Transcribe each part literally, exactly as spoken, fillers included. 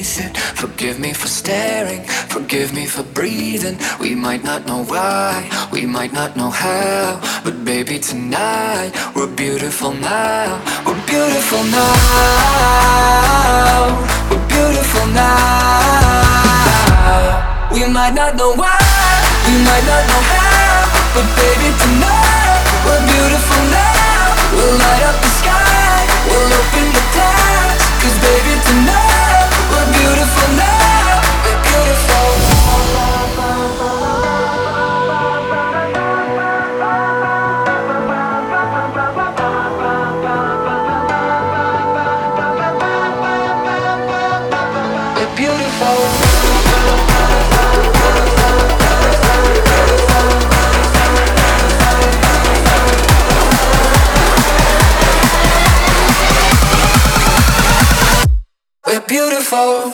chase it. Forgive me for staring, forgive me for breathing. We might not know why, we might not know how, but baby tonight, we're beautiful now. We're beautiful now. We're beautiful now. We might not know why, we might not know how, but baby tonight, we're beautiful now. We'll light up the sky, we'll open the clouds, 'cause baby tonight, we're beautiful now. We're beautiful. We're beautiful. We're beautiful.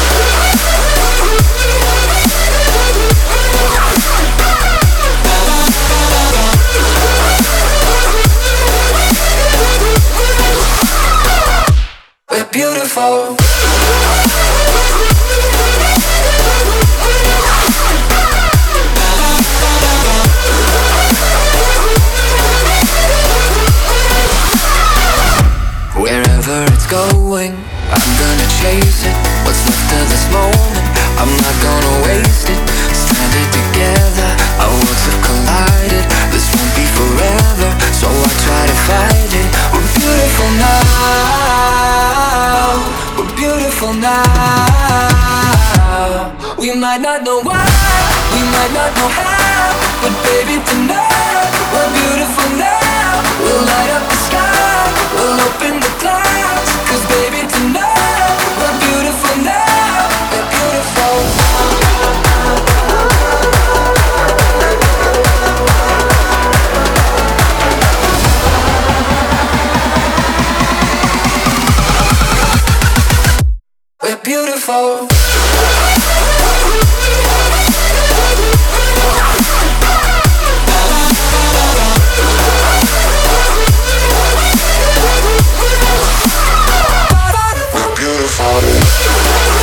We're beautiful. Wherever it's going, I'm gonna chase it. What's left of this moment, I'm not gonna waste it. Stranded together, our worlds have collided. This won't be forever, so I try to fight it. We're beautiful now. We're beautiful now. We might not know why, we might not know how, but baby tonight, we're beautiful now. We'll light up the sky, we'll open the clouds, 'cause baby tonight, we're beautiful now. We're beautiful. We're beautiful. We're beautiful.